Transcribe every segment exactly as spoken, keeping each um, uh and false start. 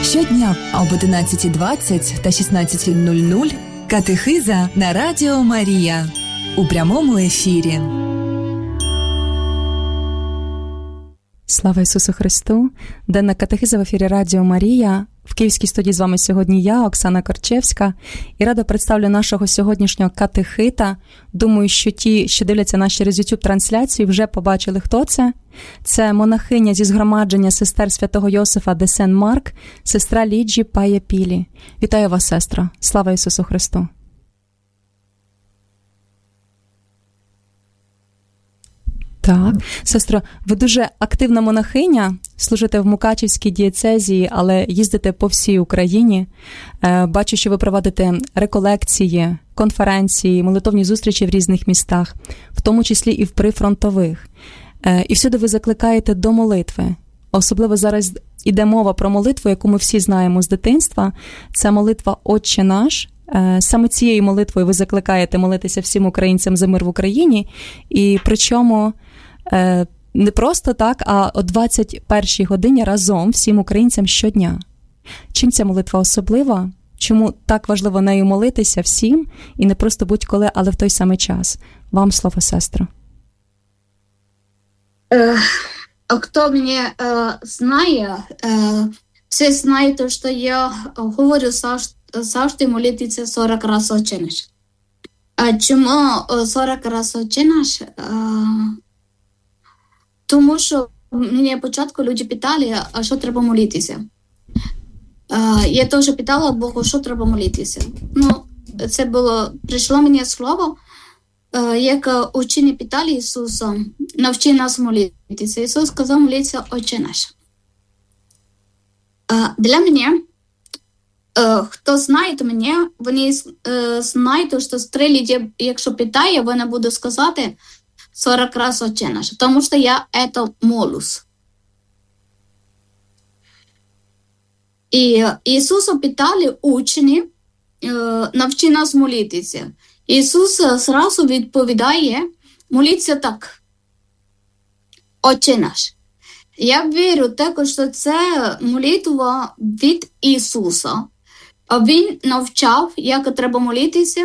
Щодня об одинадцята двадцять та шістнадцята нуль нуль катехиза на Радіо Марія у прямому ефірі. Слава Ісусу Христу! Денна катехиза в ефірі Радіо Марія. В Київській студії з вами сьогодні я, Оксана Корчевська, і рада представлю нашого сьогоднішнього катехита. Думаю, що ті, що дивляться нас через YouTube-трансляцію, вже побачили, хто це. Це монахиня зі згромадження сестер святого Йосифа де Сен-Марк, сестра Ліджі Пая-Пілі. Вітаю вас, сестро! Слава Ісусу Христу! Так, сестро, ви дуже активна монахиня, служите в Мукачівській дієцезії, але їздите по всій Україні. Бачу, що ви проводите реколекції, конференції, молитовні зустрічі в різних містах, в тому числі і в прифронтових. І всюди ви закликаєте до молитви. Особливо зараз іде мова про молитву, яку ми всі знаємо з дитинства. Це молитва «Отче наш». Саме цією молитвою ви закликаєте молитися всім українцям за мир в Україні. І причому не просто так, а о двадцять першій годині разом всім українцям щодня. Чим ця молитва особлива? Чому так важливо нею молитися всім? І не просто будь-коли, але в той самий час. Вам слово, сестро. Хто мене знає, всі знають, що я говорю завжди молитися сорок разів «Отче наш». А чому сорок разів «Отче наш»? Тому що мені спочатку люди питали, а що треба молитися. Я теж питала Богу, що треба молитися. Ну, це було, прийшло мені слово, як учені питали Ісуса, навчи нас молитися. Ісус сказав молитися «Отче наш». Для мене, хто знає мене, вони знають, що три люди, якщо питає, вони будуть сказати сорок разів «Отче наш», тому що я це молюсь. І Ісуса питали учні, навчи нас молитися. Ісус зразу відповідає, моліться так, «Отче наш». Я вірю також, що це молитва від Ісуса. Він навчав, як треба молитися.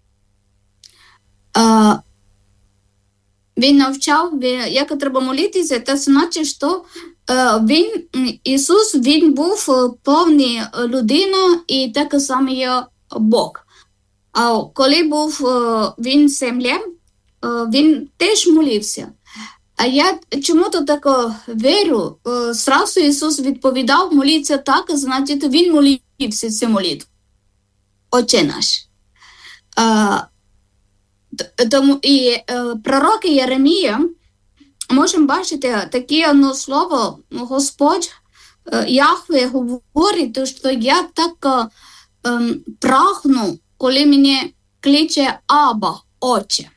Він навчав, як треба молитися. Це значить, що він, Ісус, він був повний людина і так само є Бог. А коли був він землею, він теж молився. А я чому-то так вірю, зразу Ісус відповідав, моліться так, значить він молився цю молитву. «Отче наш». А, тому і пророк Єремія, можемо бачити таке одне слово, Господь, Яхве говорить, що я так ем, прагну, коли мене кличе Аба, Отче.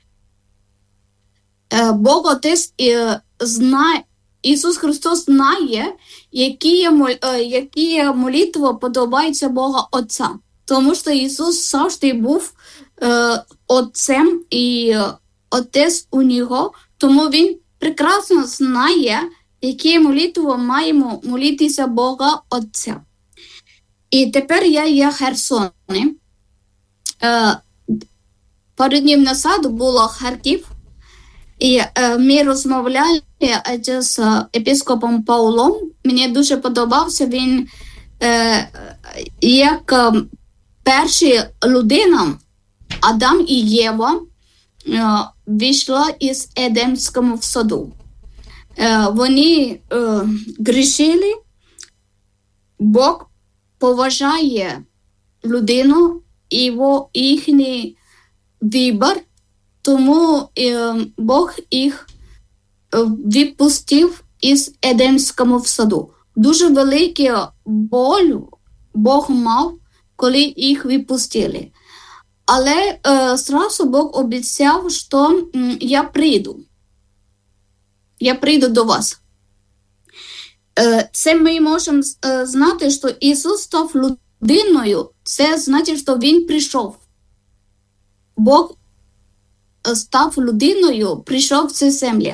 Бог Отець знає, Ісус Христос знає, які, які молитви подобаються Бога Отця. Тому що Ісус завжди був е, Отцем і Отець у Нього, тому Він прекрасно знає, які молитви маємо молитися Бога Отця. І тепер я є в Херсоні. Е, пару днів назад було Харків, і е, ми розмовляли з епископом Павлом. Мені дуже подобався він, е, як е, перша людина, Адам і Єва, е, вийшла із Едемського саду. Е, вони е, грішили, Бог поважає людину і його, їхній вибір, тому е, Бог їх відпустив із Едемського саду. Дуже великий боль Бог мав, коли їх відпустили. Але е, зразу Бог обіцяв, що м, я прийду. Я прийду до вас. Е, це ми можемо е, знати, що Ісус став людиною. Це значить, що Він прийшов. Бог став людиною, прийшов в цю землю.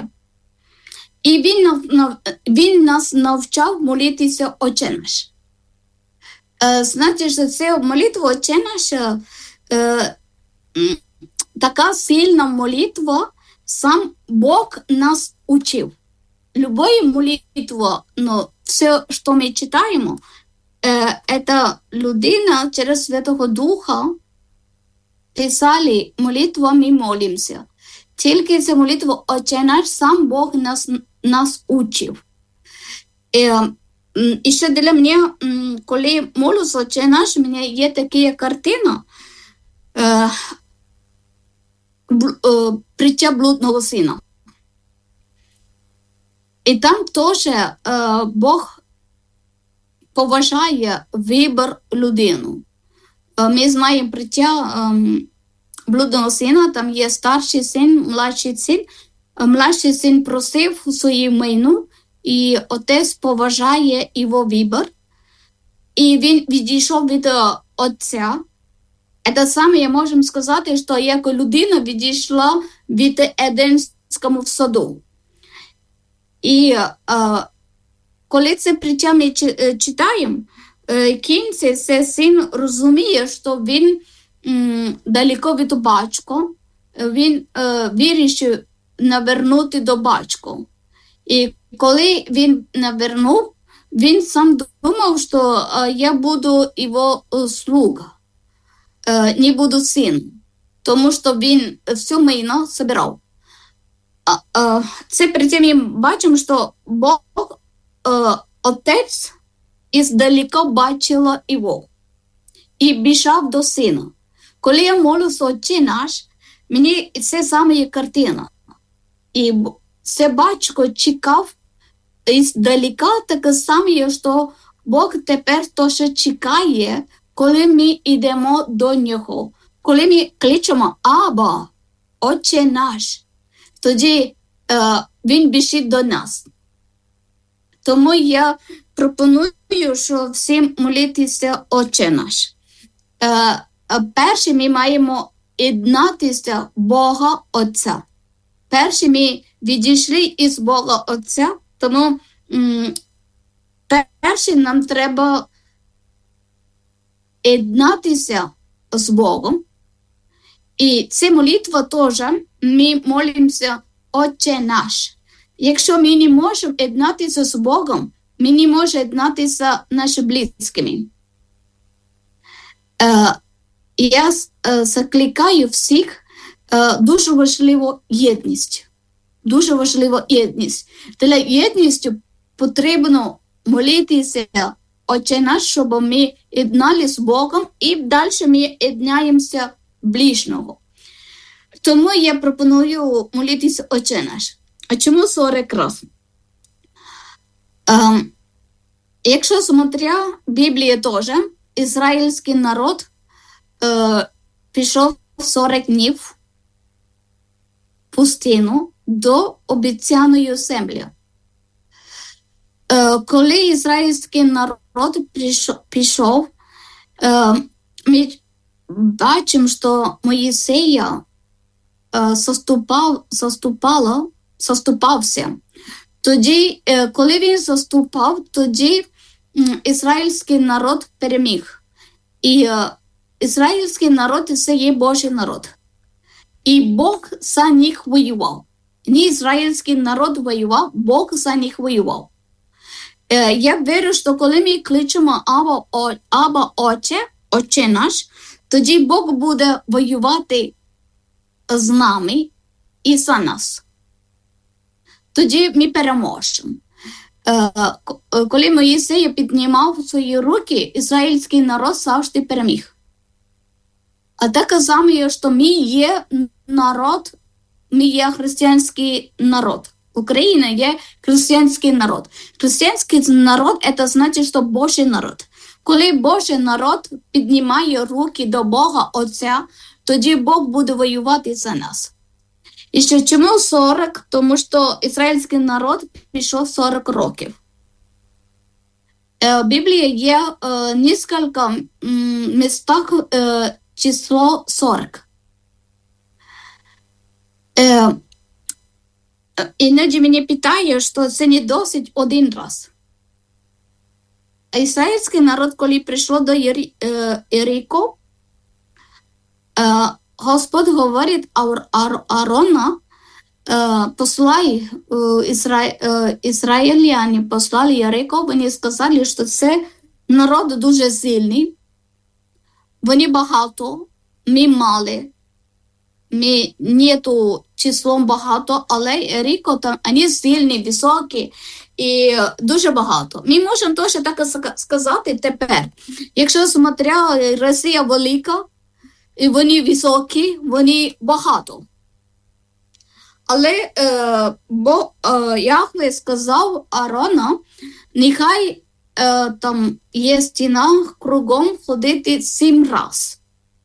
І він, нав, нав, він нас навчав молитися «Отче наш». Знаєте, що це молитва «Отче наш», така сильна молитва, сам Бог нас учив. Любая молитва, ну, все, що ми читаємо, это людина через Святого Духа писали молитву, ми молимося. Тільки ця молитва «Отче наш», сам Бог нас, нас учив. І, і ще для мене, коли молюся «Отче наш», у мене є така картина е, бл, е, притча блудного сина. І там теж е, Бог поважає вибір людину. Е, ми знаємо притча е, блудного сина, там є старший син, младший син. Младший син просив свою майну, і отець поважає його вибір. І він відійшов від отця. Це саме я можу сказати, що як людина відійшла від Едемського саду. І е, коли це притча ми читаємо, в кінці цей син розуміє, що він м, далеко від батька, він е, вирішив навернути до батька. І коли він навернув, він сам думав, що е, я буду його слуга, е, не буду син, тому що він всю майно збирав. Е, це при цьому ми бачимо, що Бог, е, отець, іздалека бачила його і біжав до сина. Коли я молюся «Отче наш», мені це саме є картина. І це батько чекав іздалека, таке саме, що Бог тепер теж чекає, коли ми йдемо до нього. Коли ми кличемо «Аба, Отче наш», тоді е, він біжить до нас. Тому я пропоную, що всім молитися «Отче наш». Е, перше ми маємо єднатися Бога Отця. Перше ми відійшли із Бога Отця, тому м, перше нам треба єднатися з Богом. І ця молитва теж ми молимося «Отче наш». Якщо ми не можемо єднатися з Богом, ми не можемо єднатися з нашими близькими. Е, я е, закликаю всіх, е, дуже важливо єдність. Дуже важлива єдність. Для єдності потрібно молитися «Отче наш», щоб ми єднали з Богом, і далі ми єднаємося ближнього. Тому я пропоную молитися «Отче наш». А чому сорок раз? Ем, якщо смотря, Біблія теж, ізраїльський народ е, пішов сорок днів в пустину до обіцяної землі. Е, коли ізраїльський народ пішов, пішов е, ми бачимо, що Моїсея е, заступав, заступало, заступався. Тоді, е, коли він заступав, тоді е, ізраїльський народ переміг. І е, ізраїльський народ – це є Божий народ. І Бог за них воював. Не ізраїльський народ воював, Бог за них воював. Е, я вірю, що коли ми кличемо «Аба, о, Аба Отче», «Отче наш», тоді Бог буде воювати з нами і за нас. Тоді ми переможемо. Е, коли Моїсей піднімав свої руки, ізраїльський народ завжди переміг. А так само, що ми є народ, ми є християнський народ. Україна є християнський народ. Християнський народ – це значить, що Божий народ. Коли Божий народ піднімає руки до Бога Отця, тоді Бог буде воювати за нас. І ще чому сорок? Тому що ізраїльський народ пішов сорок років. В Біблії є е, несколько містах е, число сорок. Е, іноді мене питає, що це не досить один раз. ізраїльський народ, коли прийшло до Єріко, Господь говорить Аарона, послай ізраїляни, послали Єріко, вони сказали, що це народ дуже сильний, вони багато, ми мали, ми нету числом багато, але Єріко, там, вони сильні, високі, і дуже багато. Ми можемо теж так сказати тепер. Якщо смотря, Росія велика, і вони високі, вони багато. Але е, бо е, Яхве сказав Аарона, нехай е, там є стіна кругом ходити сім раз.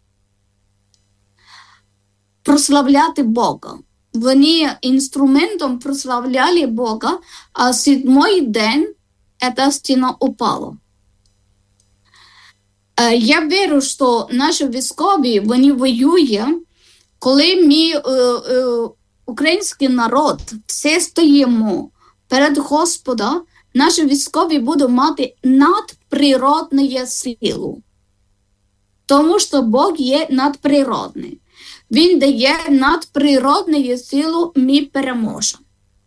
Прославляти Бога. Вони інструментом прославляли Бога, а сьомий день ця стіна упала. Я вірю, що наші військові, вони воюють, коли ми, е, е, український народ, все стоїмо перед Господом, наші військові будуть мати надприродну силу. Тому що Бог є надприродний. Він дає надприродну силу, ми переможемо.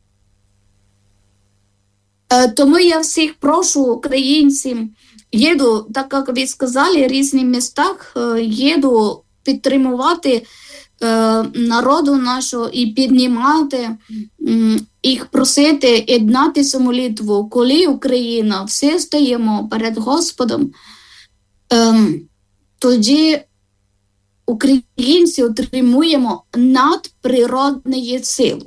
Е, тому я всіх прошу українців, їду, так як ви сказали, в різних містах, їду підтримувати е, народу нашого і піднімати, м, їх просити єднатися молитву, коли Україна, всі стоїмо перед Господом, е, тоді українці отримуємо надприродну силу.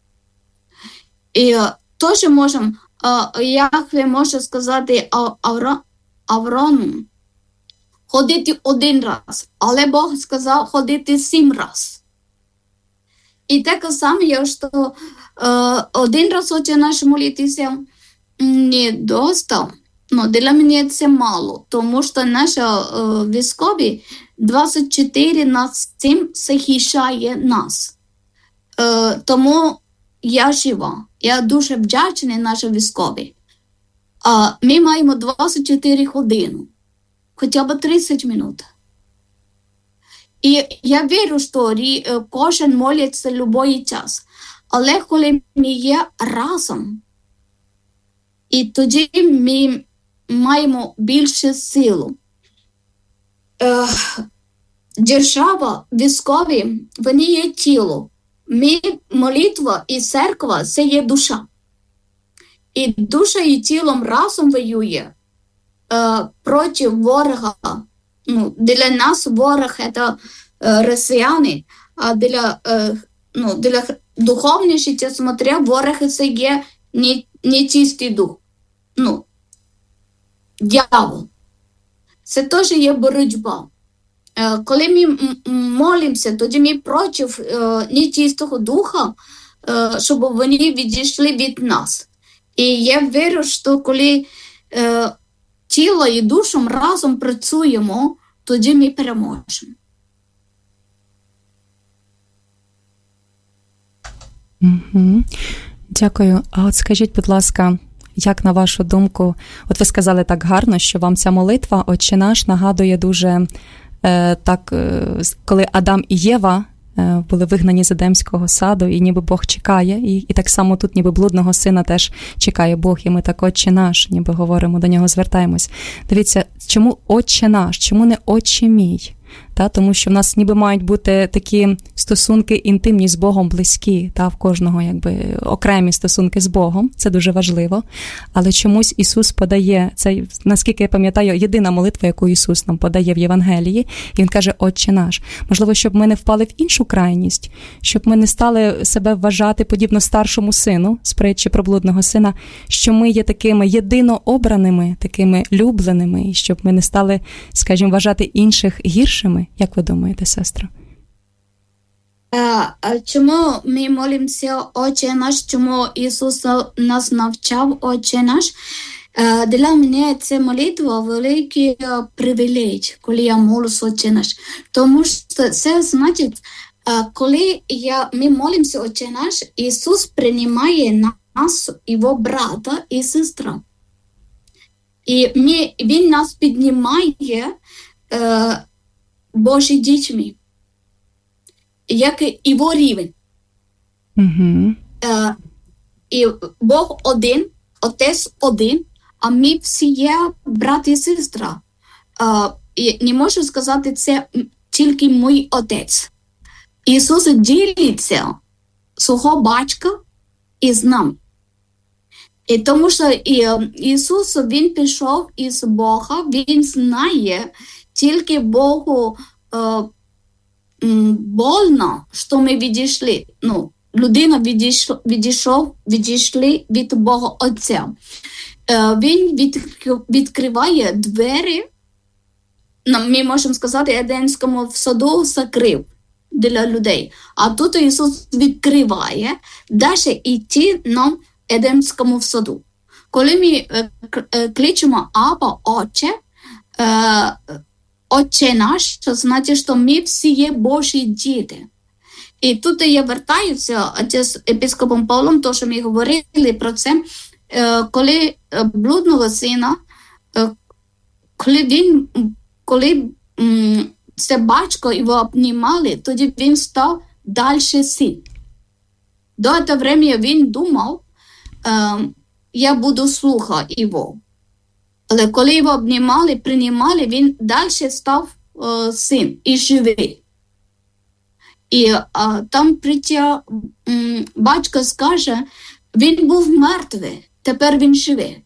І е, теж можемо, е, Яхве може сказати Авра, Аврону ходити один раз, але Бог сказав ходити сім раз. І таке саме, що е, один раз Отче наш молитися не достав, але для мене це мало, тому що наші е, військові двадцять чотири на сім захищає нас. Е, тому я жива, я дуже вдячна нашим військовим. А ми маємо двадцять чотири години, хоча б тридцять минут. І я вірю, що кожен молиться будь-який час. Але коли ми є разом, і тоді ми маємо більше силу. Е, держава, військові, вони є тіло. Ми, молитва і церква – це є душа. І душа і тілом разом воює е, проти ворога. Ну, для нас ворог – це е, росіяни, а для, е, ну, для духовного життя, смотря, ворог – це є не, не чистий дух. Ну, дьявол. Це теж є боротьба. Е, коли ми м- молимося, тоді ми проти е, нечистого духа, е, щоб вони відійшли від нас. І я вірю, що коли е, тіло і душом разом працюємо, тоді ми переможемо. Угу. Дякую. А от скажіть, будь ласка, як на вашу думку, от ви сказали так гарно, що вам ця молитва «Отче наш» нагадує дуже е, так, е, коли Адам і Єва е, були вигнані з Едемського саду, і ніби Бог чекає, і, і так само тут ніби блудного сина теж чекає Бог, і ми так «Отче наш», ніби говоримо, до нього звертаємось. Дивіться, чому «Отче наш», чому не «Отче мій»? Та, тому що в нас ніби мають бути такі стосунки інтимні з Богом, близькі, та, в кожного якби окремі стосунки з Богом, це дуже важливо, але чомусь Ісус подає, це, наскільки я пам'ятаю, єдина молитва, яку Ісус нам подає в Євангелії, і Він каже «Отче наш». Можливо, щоб ми не впали в іншу крайність, щоб ми не стали себе вважати подібно старшому сину, з притчі про блудного сина, що ми є такими єдино обраними, такими любленими, і щоб ми не стали, скажімо, вважати інших гіршими. Як ви думаєте, сестро? Чому ми молимося «Отче наш», чому Ісус нас навчав «Отче наш»? Для мене це молитва великий привілей, коли я молюсь «Отче наш». Тому що це значить, коли я, ми молимося «Отче наш», Ісус приймає нас, його брата і сестра. І ми, він нас піднімає е, Божі дітьми, як його рівень. Угу. Е, і Бог один, Отець один, а ми всі є брат і сестра. Е, і не можу сказати, це тільки мій Отець. Ісус ділиться свого батька із нами. І тому що Ісус, Він пішов із Бога, Він знає, тільки Богу е, м, больно, що ми відійшли. Ну, людина відійшов, відійшов, відійшли від Бога Отця. Е, він від, відкриває двері, ми можемо сказати, Едемському саду закрив для людей. А тут Ісус відкриває, далі йти нам Едемському саду. Коли ми е, кличемо Аба, Отче, е, Отче наш, це значить, що ми всі є Божі діти. І тут я вертаюся з епископом Павлом, то, що ми говорили про це, е, коли блудного сина, е, коли він, коли м, це батько його обнімали, тоді він став далі син. До того времени він думав, Uh, я буду слухати його. Але коли його обнімали, приймали, він далі став uh, син і живий. І uh, там прийти um, батько скаже, він був мертвий, тепер він живий.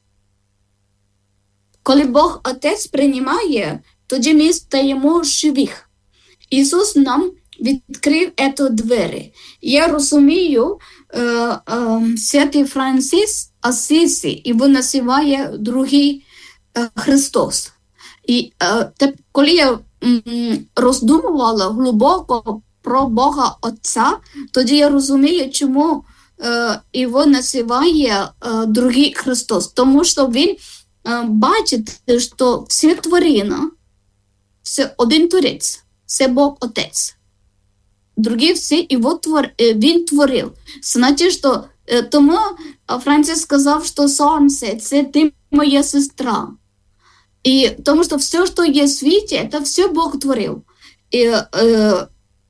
Коли Бог Отець приймає, тоді ми стаємо живих. Ісус нам відкрив ці двері. Я розумію, е, е, святий Франциск Асісі, і він називає другий е, Христос. І е, те, коли я м, роздумувала глибоко про Бога Отця, тоді я розумію, чому е, його називає е, другий Христос. Тому що він е, бачить, що всі тварина, це один Творець, це Бог Отець. Другі всі його твор... він творив. Значить, що тому Франциск сказав, що сонце – це ти моя сестра. І тому що все, що є в світі, це все Бог творив. І е,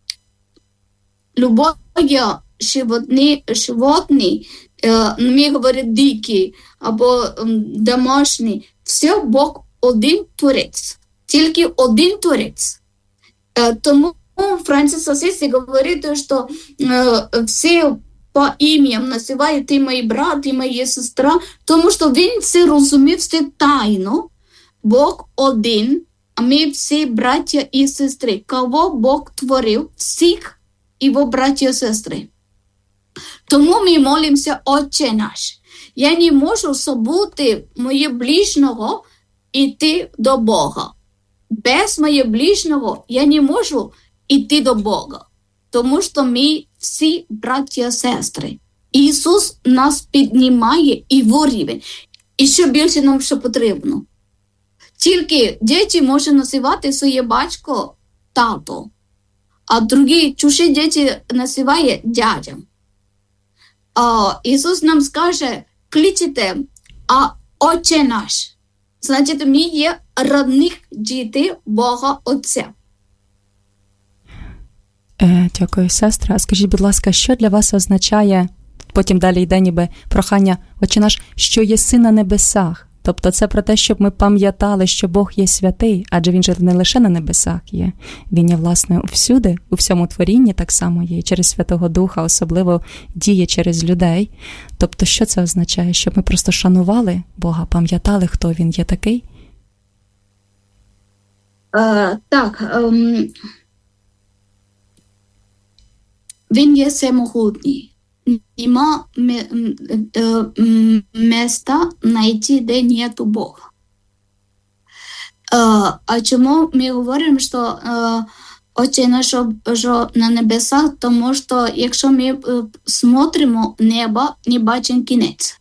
любої животні, животні е, ми говоримо дикі або е, домашні, все Бог один творець. Тільки один творець. Е, тому Франциск Асісі говорить, що е, всі по ім'ям називають ти мій брат, ти моя сестра, тому що він це розумів, це тайно. Бог один, а ми всі браття і сестри. Кого Бог творив? Всіх його браття і сестри. Тому ми молимося, Отче наш. Я не можу забути моє ближнього йти до Бога. Без моє ближнього я не можу йти до Бога. Тому що ми всі браття і сестри. Ісус нас піднімає і в рівень. І що більше нам що потрібно? Тільки діти можуть називати своє батько тато, а другі чужі діти називають дядям. А Ісус нам скаже, кличте, а Отче наш. Значить, ми є родних діти Бога Отця. Е, дякую, сестра. Скажіть, будь ласка, що для вас означає, потім далі йде ніби прохання, Отче наш, що єси на небесах? Тобто це про те, щоб ми пам'ятали, що Бог є святий, адже Він же не лише на небесах є. Він є, власне, всюди, у всьому творінні так само є, і через Святого Духа особливо діє через людей. Тобто що це означає? Щоб ми просто шанували Бога, пам'ятали, хто Він є такий? Uh, так, um, Він є всемогутній. Нема места знайти, де нету Бога. Uh, а чому ми говоримо, що uh, Отче наш, що на небесах, тому що якщо ми uh, смотримо небо, не бачимо кінець.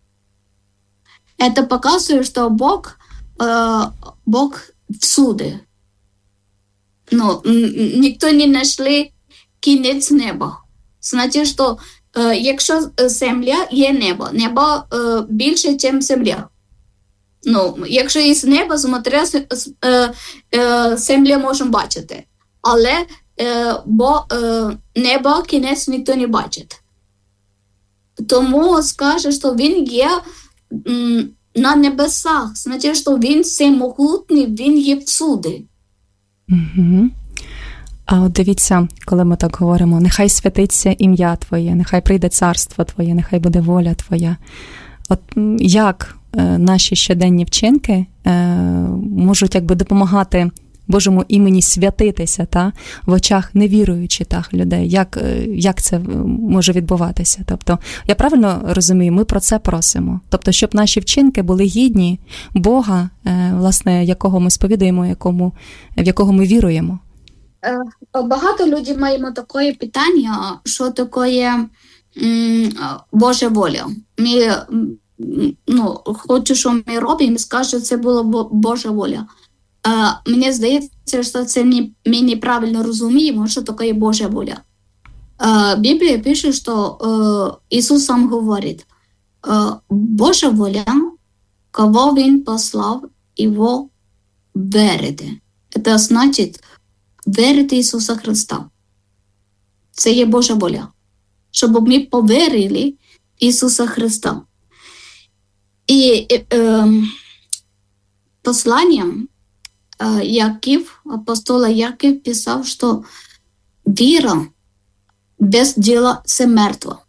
Це показує, що Бог, uh, Бог всюди. Ну, ніхто не знайшли кінець неба. Значить, що е, якщо земля є небо, небо е, більше, ніж земля. Ну, якщо із неба смотря, е, е, землю можемо бачити, але е, бо е, небо кінець ніхто не бачить. Тому скаже, що він є м, на небесах, значить, що він всемогутній, він є всюди. Угу. А от дивіться, коли ми так говоримо, нехай святиться ім'я Твоє, нехай прийде царство Твоє, нехай буде воля Твоя. От як е, наші щоденні вчинки е, можуть якби допомагати Божому імені святитися, та, в очах невіруючих та, людей? Як, як це може відбуватися? Тобто, я правильно розумію, ми про це просимо. Тобто, щоб наші вчинки були гідні Бога, е, власне, якого ми сповідуємо, якому, в якого ми віруємо. Багато людей маємо таке питання, що таке м, Божа воля. Ми, ну, хочу, що ми робимо, скажу, що це була Божа воля. Uh, мені здається, що це не, ми неправильно розуміємо, що таке Божа воля. Uh, Біблія пише, що uh, Ісус сам говорить, uh, Божа воля, кого Він послав, його вірити. Це значить вірити Ісуса Христа. Це є Божа воля. Щоб ми повірили Ісуса Христа. І uh, посланням Яків, апостола Яків писав, що віра без діла – це мертва.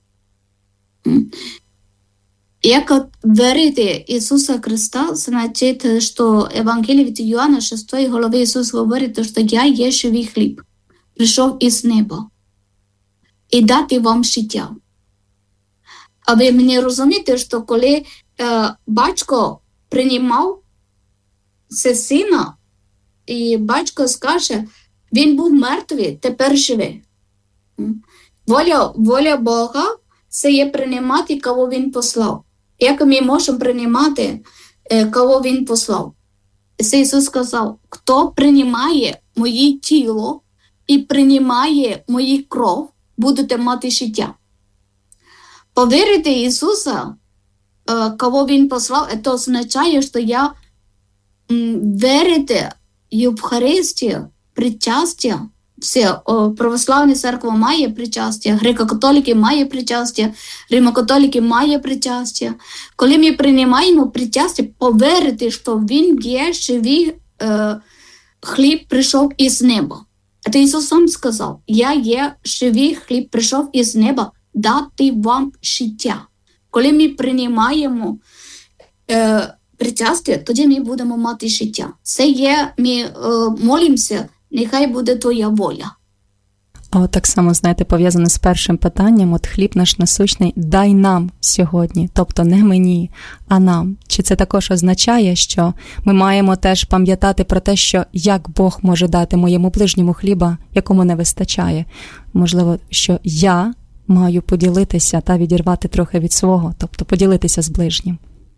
Як вірити Ісуса Христа, значить, що Евангеліє від Йоанна, шостої глави, Ісус говорить, що я є живий хліб, прийшов із неба і дати вам життя. А ви мені розумієте, що коли е, батько приймав це сина, і батько скаже, він був мертвий, тепер живе. Воля, воля Бога – це є приймати, кого він послав. Як ми можемо приймати, кого він послав? Це Ісус сказав, хто приймає моє тіло і приймає мою кров, будете мати життя. Повірити Ісуса, кого він послав, це означає, що я вірити Євхаристію, причастя, все, православна церква має причастя, греко-католики має причастя, римо-католики має причастя. Коли ми приймаємо причастя, повірити, що він є живий е, хліб, прийшов із неба. Це Ісус сам сказав, я є живий хліб, прийшов із неба, дати вам життя. Коли ми приймаємо е, причастя, тоді ми будемо мати життя. Це є, ми е, молимося, нехай буде твоя воля. А от так само, знаєте, пов'язано з першим питанням, от хліб наш насущний, дай нам сьогодні, тобто не мені, а нам. Чи це також означає, що ми маємо теж пам'ятати про те, що як Бог може дати моєму ближньому хліба, якому не вистачає? Можливо, що я маю поділитися та відірвати трохи від свого, тобто поділитися з ближнім.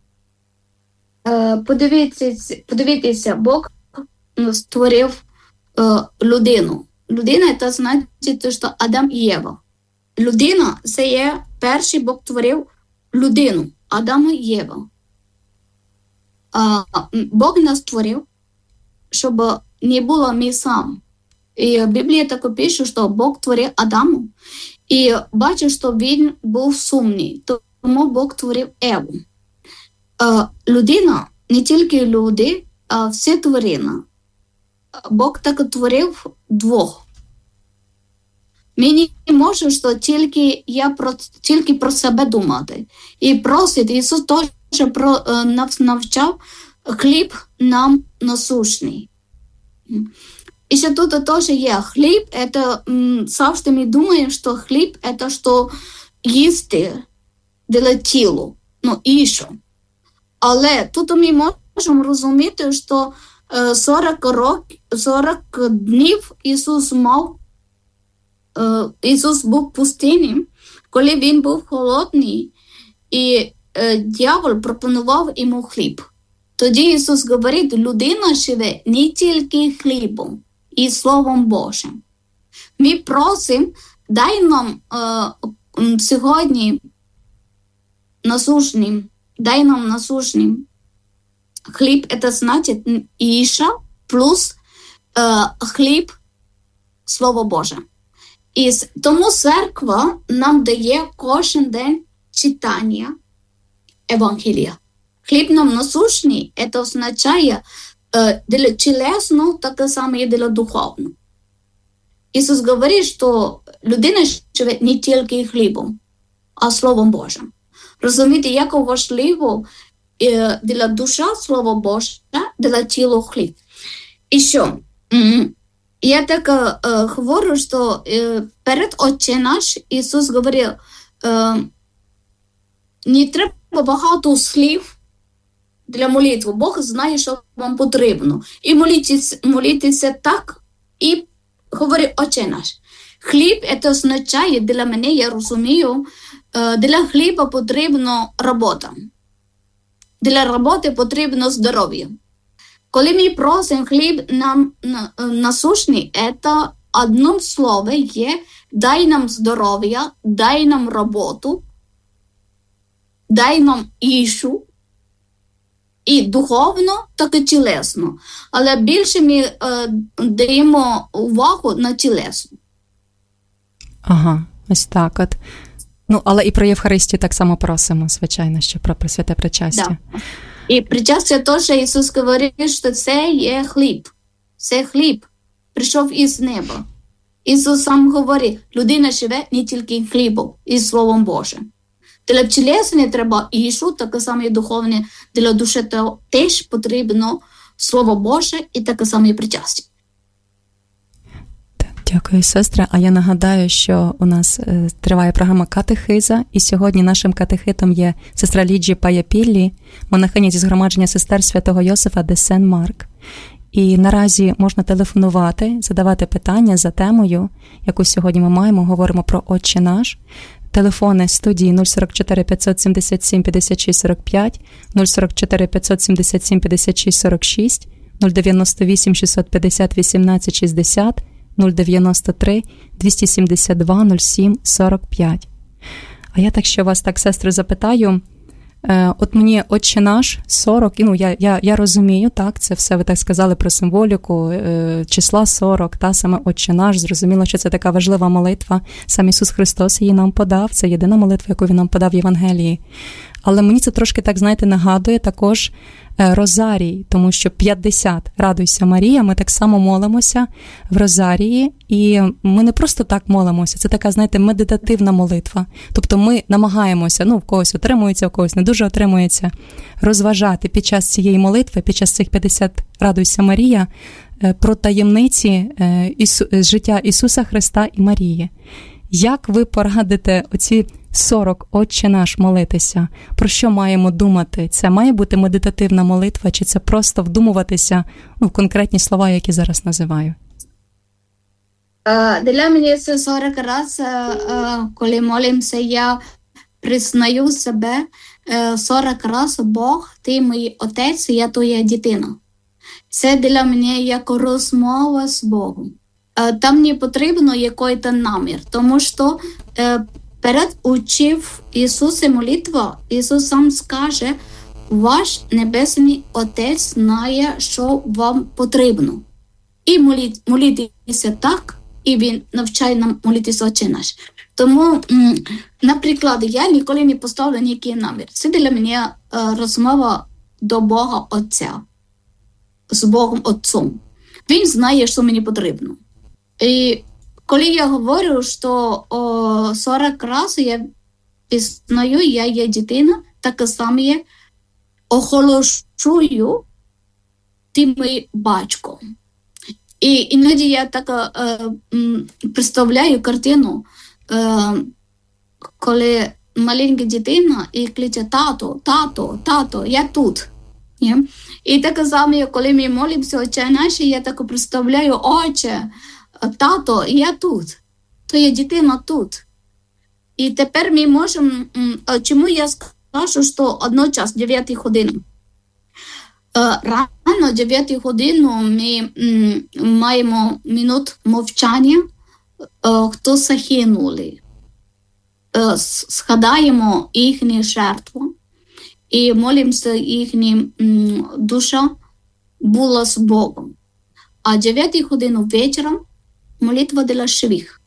Подивіться, подивіться, Бог створив е, людину. Людина – це значить, що Адам і Єва. Людина – це є перший Бог створив людину, Адама і Єва. А, Бог нас створив, щоб не було ми сам. І Біблія так пише, що Бог створив Адаму і бачив, що він був сумний, тому Бог створив Еву. Uh, людина, не тільки люди, а всі тварини. Бог так творив двох. Ми не можемо, що тільки я про, тільки про себе думати. І просить, Ісус теж про, uh, навчав хліб нам насущний. І ще тут теж є хліб, це, м, завжди ми думаємо, що хліб – це що їсти для тіла, ну, їжу. Але тут ми можемо розуміти, що сорок років, сорок днів Ісус мав, Ісус був пустинним, коли він був холодний, і диявол пропонував йому хліб. Тоді Ісус говорить, людина живе не тільки хлібом і Словом Божим. Ми просимо, дай нам е, сьогодні насущним, дай нам насущним хліб – це значить їжа плюс е, хліб – Слово Боже. І тому церква нам дає кожен день читання Евангелія. Хліб нам насущний – це означає е, для тілесну, так само і для духовну. Ісус говорить, що людина живе не тільки хлібом, а Словом Божим. Розумієте, як важливо е, для душі Слово Боже, для тіла хліб. І що? Я так е, говорю, що е, перед Отче наш Ісус говорив, е, не треба багато слів для молитви. Бог знає, що вам потрібно. І молитися, молитися так, і говорить Отче наш. Хліб – це означає, для мене, я розумію, е, для хліба потрібна робота. Для роботи потрібно здоров'я. Коли ми просимо хліб нам насущний, це одним словом є дай нам здоров'я, дай нам роботу, дай нам їжу, і духовно, так і тілесно. Але більше ми е, даємо увагу на тілесну. Ага, ось так от. Ну, але і про Євхаристію так само просимо, звичайно, що про Пресвяте Причастя. Да. І причастя теж Ісус говорить, що це є хліб. Це хліб прийшов із неба. Ісус сам говорить, людина живе не тільки хлібом, і Словом Божим. Для тілесне треба їжу, так само і духовне, для душі теж потрібно Слово Боже і таке саме і причастя. Дякую, сестра. А я нагадаю, що у нас е, триває програма «Катехиза», і сьогодні нашим катехитом є сестра Ліджі Паяпіллі, монахиня зі згромадження сестер Святого Йосифа де Сен-Марк. І наразі можна телефонувати, задавати питання за темою, яку сьогодні ми маємо, говоримо про «Отче наш». Телефони студії нуль сорок чотири п'ятсот сімдесят сім п'ятдесят шість сорок п'ять, нуль сорок чотири п'ятсот сімдесят сім п'ятдесят шість сорок шість, нуль дев'яносто вісім шістсот п'ятдесят вісімнадцять шістдесят, нуль дев'яносто три двісті сімдесят два нуль сім сорок п'ять. А я так що вас так, сестру, запитаю. Е, от мені «Отче наш» сорок, і ну я, я, я розумію, так, це все ви так сказали про символіку, е, числа сорок, та саме «Отче наш», зрозуміло, що це така важлива молитва, сам Ісус Христос її нам подав, це єдина молитва, яку Він нам подав в Євангелії. Але мені це трошки, так, знаєте, нагадує також Розарій, тому що п'ятдесят «Радуйся, Марія», ми так само молимося в Розарії, і ми не просто так молимося, це така, знаєте, медитативна молитва. Тобто ми намагаємося, ну, в когось отримується, в когось не дуже отримується, розважати під час цієї молитви, під час цих п'ятдесят «Радуйся, Марія», про таємниці Ісу... життя Ісуса Христа і Марії. Як ви порадите оці сорок «Отче наш» молитися? Про що маємо думати? Це має бути медитативна молитва, чи це просто вдумуватися ну, в конкретні слова, які зараз називаю? Для мене це сорок разів, коли молимося, я признаю себе сорок разів: Бог, ти мій отець, я твоя дитина. Це для мене як розмова з Богом. Там не потрібно якийсь намір, тому що перед учив Ісуса молитва, Ісус сам скаже, ваш Небесний Отець знає, що вам потрібно. І моліть, молітися так, і Він навчає нам молитися «Отче наш». Тому, наприклад, я ніколи не поставлю ніякий намір. Це для мене розмова до Бога Отця, з Богом Отцом. Він знає, що мені потрібно. І коли я говорю, що о, сорок разів я пізнаю, я є дитина, так само я оголошую ти мій батько. І іноді я так е, м, представляю картину, е, коли маленька дитина і кличе «Тато, тато, тато, я тут». Yeah? І так само, коли ми молимося «Отче наш», я так представляю «Отче, тато, я тут, то є дитина тут». І тепер ми можемо, чому я скажу, що одночас дев'ятій годині. Рано дев'ятій годині ми маємо минут мовчання, хто загинули. Згадаємо їхню жертву і молимося, їхня душа була з Богом. А дев'ятій годину вечора молитва для живих.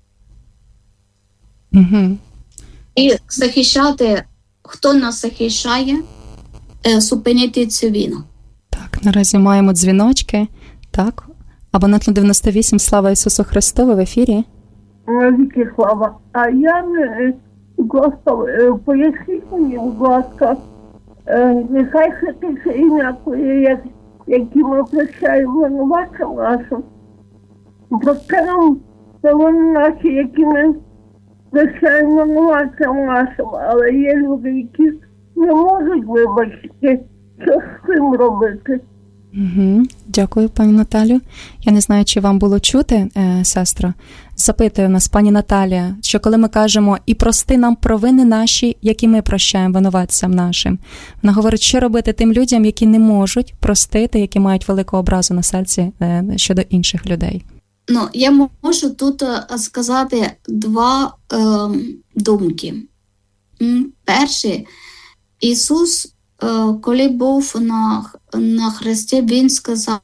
Угу. І захищати, хто нас захищає, зупинити цю війну. Так, наразі маємо дзвіночки. Так, абонент на дев'яносто вісім, слава Ісусу Христу, ви в ефірі. Навіки слава. А я не просто поясніть мені, будь ласка, нехай святиться ім'я, які ми прощаємо винуватцям нашим. Прости нам вони наші, які ми прощаємо винуватцям нашим, але є люди, які не можуть вибачити, що з цим робити. Угу. Дякую, пані Наталю. Я не знаю, чи вам було чути, е, сестро. Запитує нас пані Наталія, що коли ми кажемо «і прости нам провини наші, які ми прощаємо винуватцям нашим», вона говорить, що робити тим людям, які не можуть простити, які мають велику образу на серці е, щодо інших людей. Ну, я можу тут сказати два е, думки. Перше, Ісус, коли був на, на хресті, Він сказав,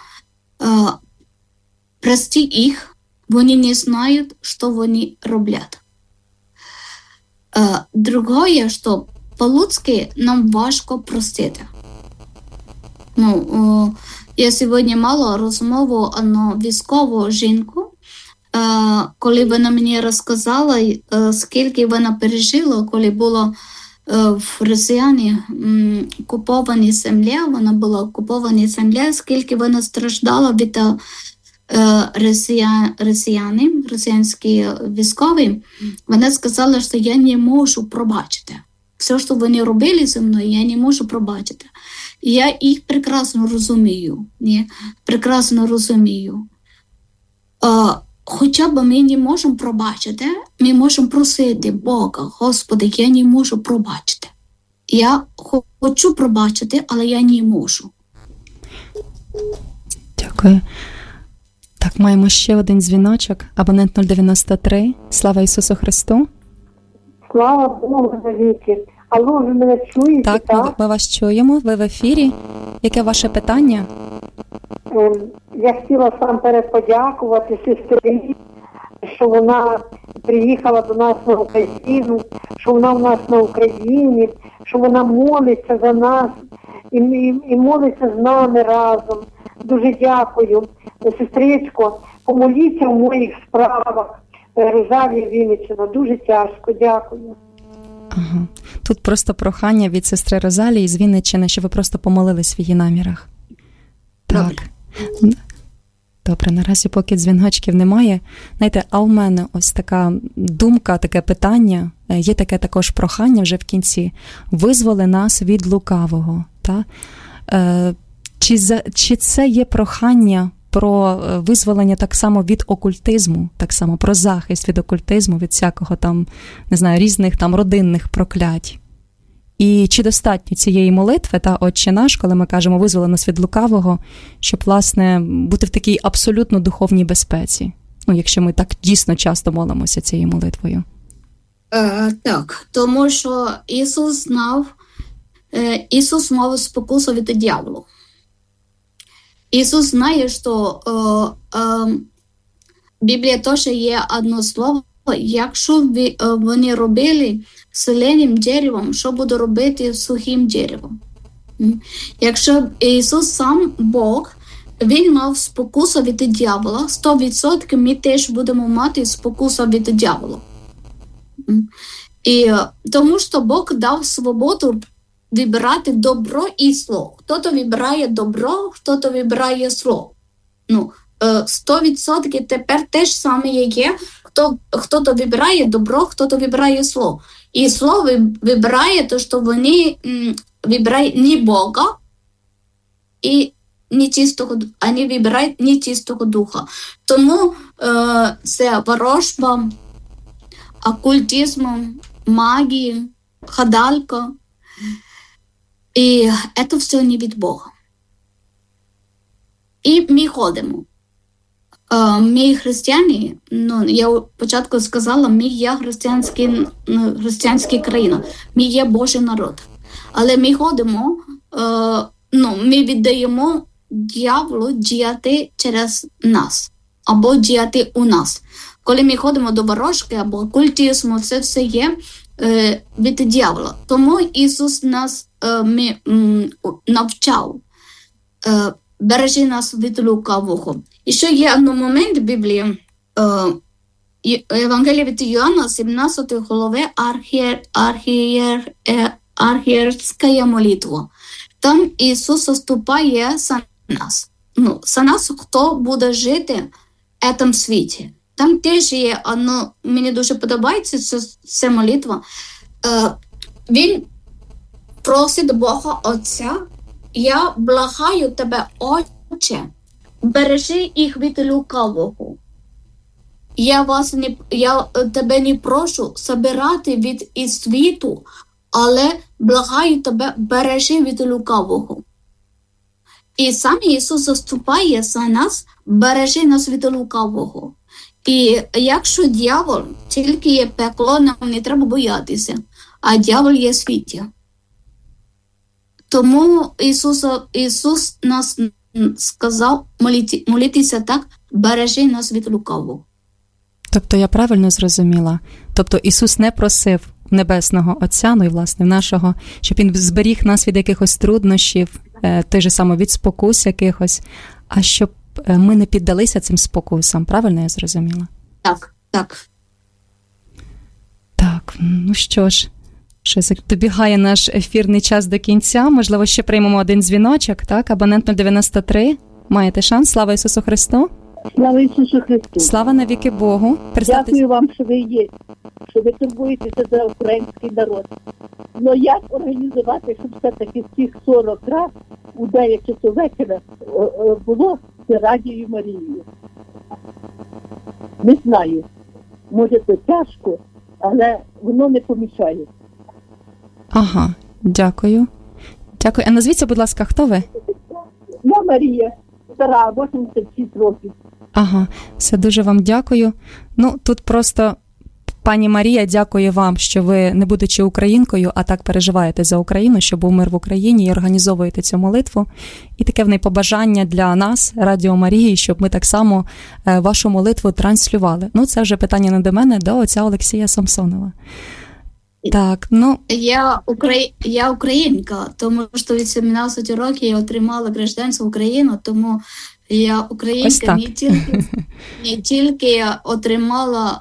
прости їх, вони не знають, що вони роблять. Друге, що по-людськи нам важко простити. Ну, я сьогодні мала розмову на військову жінку, коли вона мені розказала, скільки вона пережила, коли була в Росіяні окуповані земля, вона була окуповані земля, скільки вона страждала від росіян, росіяни, росіянські військові. Вона сказала, що я не можу пробачити. Все, що вони робили зі мною, я не можу пробачити. Я їх прекрасно розумію. Ні? Прекрасно розумію. А, хоча б ми не можемо пробачити, ми можемо просити Бога, Господи, я не можу пробачити. Я хочу пробачити, але я не можу. Дякую. Так, маємо ще один дзвіночок. Абонент нуль дев'яносто три. Слава Ісусу Христу. Слава Богу навіки. Алло, ви мене чуєте, так? Так, ми, ми вас чуємо. Ви в ефірі. Яке ваше питання? Я хотіла сам подякувати сестрі, що вона приїхала до нас на Україну, що вона в нас на Україні, що вона молиться за нас і, і, і молиться з нами разом. Дуже дякую. Сестричко, помоліться в моїх справах. Розалія Вінниччина, дуже тяжко, дякую. Ага. Тут просто прохання від сестри Розалії з Вінниччини, щоб ви просто помолились в її намірах. Так. Добре. Добре, наразі поки дзвіночків немає. Знаєте, а у мене ось така думка, таке питання, є таке також прохання вже в кінці. Визволи нас від лукавого. Та? Е, чи, за, чи це є прохання про визволення так само від окультизму, так само про захист від окультизму, від всякого там, не знаю, різних там родинних проклять? І чи достатньо цієї молитви, та Отче наш, коли ми кажемо «визволи нас від лукавого», щоб, власне, бути в такій абсолютно духовній безпеці? Ну, якщо ми так дійсно часто молимося цією молитвою. Е, так, тому що Ісус знав, е, Ісус мав спокусу від дияволу. Ісус знає, що е, е, Біблія теж є одне слово, якщо ви, е, вони робили зеленим деревом, що буде робити сухим деревом. Якщо Ісус сам Бог, Він мав спокусу від диявола, сто відсотків ми теж будемо мати спокусу від диявола. І тому що Бог дав свободу вибирати добро і зло. Хто-то вибирає добро, хто-то вибирає зло. Ну, сто відсотків тепер теж саме є, хто, хто-то вибирає добро, хто-то вибирає зло. І зло вибирає те, що вони м, вибирають не Бога, і не чистого, вони вибирають не чистого духа. Тому е, це ворожба, окультизм, магія, гадалка. І це все не від Бога. І ми ходимо. Ми християни, ну, я спочатку сказала, ми є християнська країна, ми є Божий народ. Але ми ходимо, ну, ми віддаємо дьяволу діяти через нас, або діяти у нас. Коли ми ходимо до ворожки або окультизму, це все є е, від дьявола. Тому Ісус нас е, ми, м, навчав, е, бережи нас від лукавого. І ще є один момент в Біблії, е, Євангелія від Йоанна, сімнадцятої глави, архієр, архієр, е, архієрська молитва. Там Ісус заступає за нас. Ну, за нас, хто буде жити в цьому світі. Там теж є, ну, мені дуже подобається ця, ця молитва. Е, він просить Бога Отця, я благаю тебе, Отче, бережи їх від лукавого. Я, вас не, я тебе не прошу забирати від із світу, але благаю тебе, бережи від лукавого. І сам Ісус заступає за нас, бережи нас від лукавого. І якщо дьявол тільки є пекло, нам не треба боятися, а дьявол є свіття. Тому Ісус, Ісус нас сказав молити, молитися так, бережи нас від лукавого. Тобто я правильно зрозуміла? Тобто Ісус не просив Небесного Отця, ну і власне нашого, щоб Він зберіг нас від якихось труднощів, той же саме від спокус якихось, а щоб ми не піддалися цим спокусам. Правильно я зрозуміла? Так, так. Так, ну що ж, щось добігає наш ефірний час до кінця. Можливо, ще приймемо один дзвіночок, так? Абонент нуль дев'яносто три. Маєте шанс. Слава Ісусу Христу. Слава Ісусу Христу. Слава навіки Богу. Представте... Дякую вам, що ви є, що ви турбуєтеся за український народ. Ну як організувати, щоб все-таки цих сорок раз у дев'ять часов вечора було це Радією Марією? Не знаю. Може, це тяжко, але воно не помішає. Ага, дякую. Дякую. А назвіться, будь ласка, хто ви? Я Марія, стара, вісімдесят шість років. Ага, все, дуже вам дякую. Ну, тут просто, пані Марія, дякую вам, що ви, не будучи українкою, а так переживаєте за Україну, щоб був мир в Україні, і організовуєте цю молитву. І таке в неї побажання для нас, Радіо Марії, щоб ми так само е, вашу молитву транслювали. Ну, це вже питання не до мене, до отця Олексія Самсонова. Так, ну... Я, Укра... я українка, тому що від сімнадцяти років я отримала громадянство України, тому я українка не тільки, не тільки отримала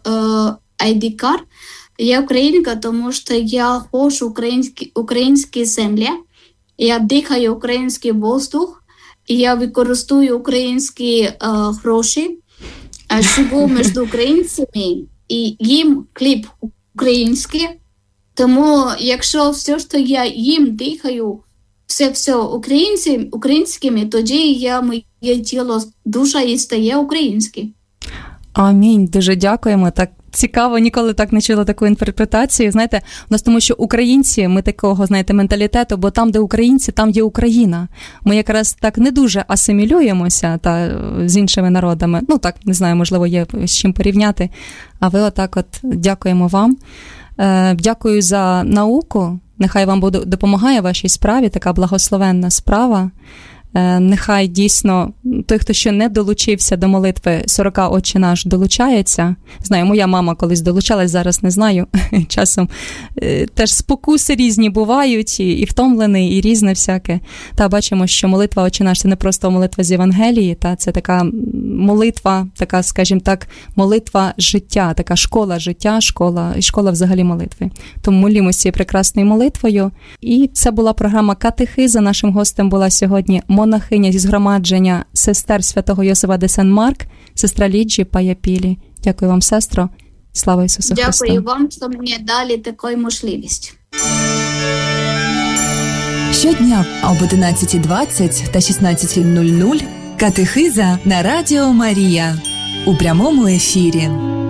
ай ді-карт, я українка, тому що я ходжу в українські, українські землі, я дихаю український воздух, я використовую українські е, гроші, живу між українцями і їм хліб український. Тому якщо все, що я їм дихаю, все все українці, українськими, тоді я, моє тіло, душа і стає українським. Амінь. Дуже дякуємо. Так цікаво, ніколи так не чула таку інтерпретацію. Знаєте, у нас тому, що українці, ми такого, знаєте, менталітету, бо там, де українці, там є Україна. Ми якраз так не дуже асимілюємося та з іншими народами. Ну так, не знаю, можливо, є з чим порівняти. А ви отак от дякуємо вам. Дякую за науку. Нехай вам допомагає вашій справі, така благословенна справа. Нехай дійсно той, хто ще не долучився до молитви сорока Отче наш, долучається. Знаю, моя мама колись долучалась, зараз не знаю. Часом теж спокуси різні бувають, і, і втомлений, і різне всяке. Та бачимо, що молитва Отче наш – це не просто молитва з Євангелії, та це така молитва, така, скажімо так, молитва життя, така школа життя, школа, і школа взагалі молитви. Тому молімося цією прекрасною молитвою. І це була програма «Катехиза». Нашим гостем була сьогодні монахиня зі згромадження сестер святого Йосифа де Сен-Марк, сестра Ліджі Паяпілі. Дякую вам, сестро. Слава Ісусу Христу. Дякую вам, що мені дали таку можливість. Щодня об одинадцята двадцять та шістнадцята нуль нуль «Катехиза» на Радіо Марія у прямому ефірі.